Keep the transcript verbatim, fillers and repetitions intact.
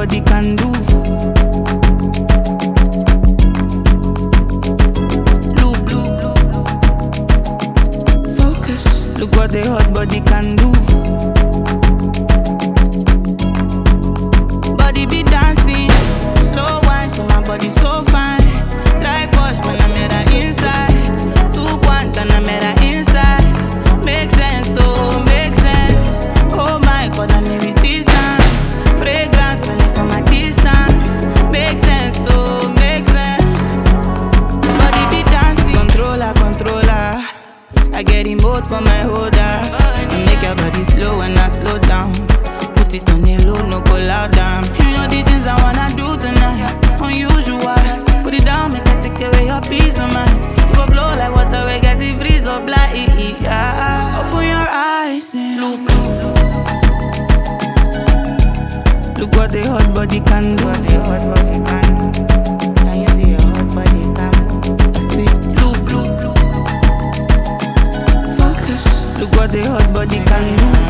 body can do. Look, look, focus. Look what the hot body can do. Body be dancing, slow wine, so my body so fine. Like Bosch, man, I made her inside. Two one, then I made her inside. Make sense, oh, make sense. Oh my God, I need resistance. Fragrance, only from my distance. Make sense, oh, make sense. Body be dancing, controller, controller. I get in both for my holder. I make your body slow when I slow down. Put it on the low, no go loud down. You know the things I wanna do tonight. Unusual, put it down, make I take away your peace of mind. You go blow like water, we get the freeze up like yeah. Open your eyes and look. Look what the hot body can do. Can you see your hot body can do? I say look, look, look. Focus. Look what the hot body can do.